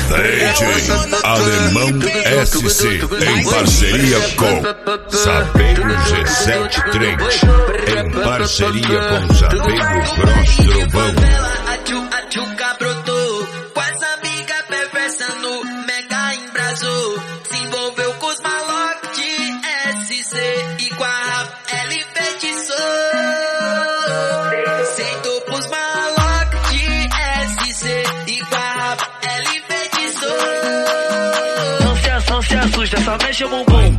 DJ Alemão SC em parceria com Sapeiro G7 Trent, em parceria com Sapeiro Cross Trovão. A tchuca brotou, com as amigas perversa no mega embrasou. Se envolveu com os malocos de SC e com a rap ela enfeitiçou. Sentou pros malocos de SC e com a rap ela enfeitiçou. Não se assusta, só mexe o bumbum.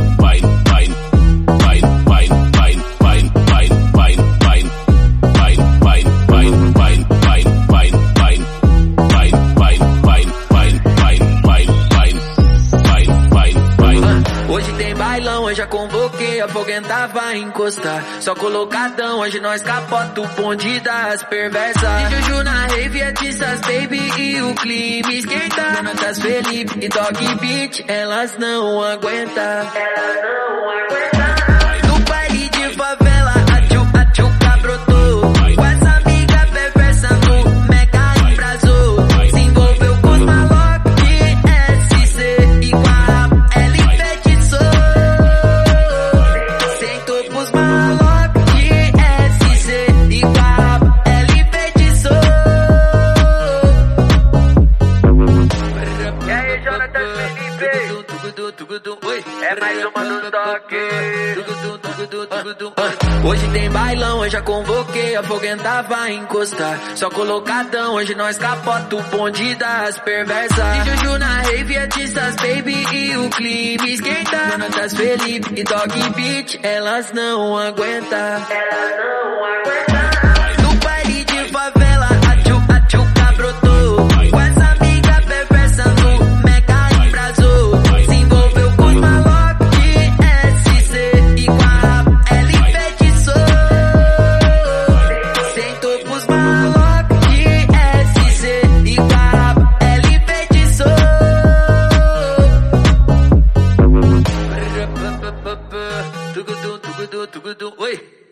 Hoje tem bailão, hoje já convoquei, a foguenta vai encostar. Só colocadão, hoje nós capota o bonde das perversas. E Juju na rave, artistas baby e o clima esquenta. Donatas Felipe e Dog Beat, elas não aguentam. No baile de favela, a tchuca brotou. Com essa amiga perversa no mega embrasou. Se envolveu com os malocos de SC e com a rap ela enfeitiçou. Sentou pros malocos de SC e com a rap ela enfeitiçou. E aí, Jonathan Felipe? Oi, É mais uma do toque. Hoje tem bailão, hoje já convoquei, a foguenta vai encostar. Só colocadão, hoje nós capota o bonde das perversas. E Juju na rave, artistas baby e o clima esquenta. Donatas Felipe e Dog Beat, elas não aguentam. No baile de favela, a tchuca brotou. Com essa amiga perversa no mega embrasou. Se envolveu com os malocos de SC e com a rap ela enfeitiçou. Sentou pros malocos de SC e com a rap ela enfeitiçou. Oi.